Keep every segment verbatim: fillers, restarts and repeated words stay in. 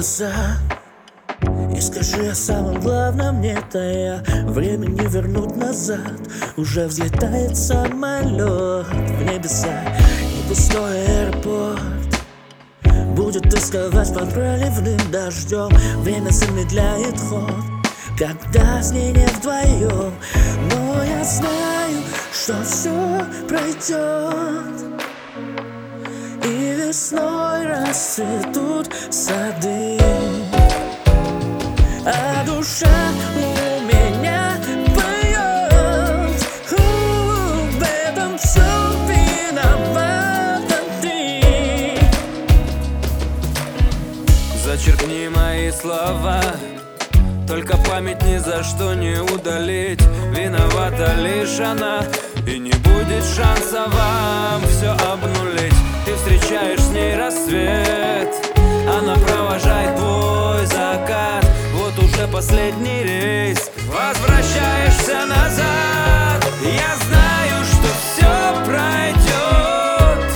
глаза и скажи о самом главном, не тая. Время не вернуть назад. Уже взлетает самолет в небеса, и пустой аэропорт будет тосковать под проливным дождем. Время замедляет ход, когда с ней не вдвоем. Но я знаю, что все пройдет, и весной расцветут сады, а душа у меня поет. В этом все виновата ты. Зачеркни мои слова, только память ни за что не удалить. Виновата лишь она, и не будет шанса вам все обнулить. Ты встречаешь с ней рассвет, она провожает твой закат. Вот уже последний рейс, возвращаешься назад. Я знаю, что все пройдет,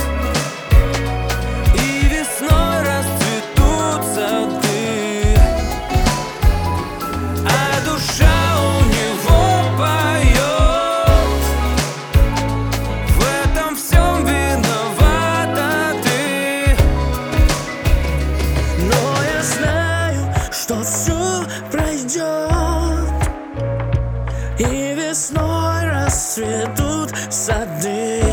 и весной расцветут сады, а душа у него поет. В этом всем виновата ты. Но я знаю, что все пройдет, и весной расцветут сады,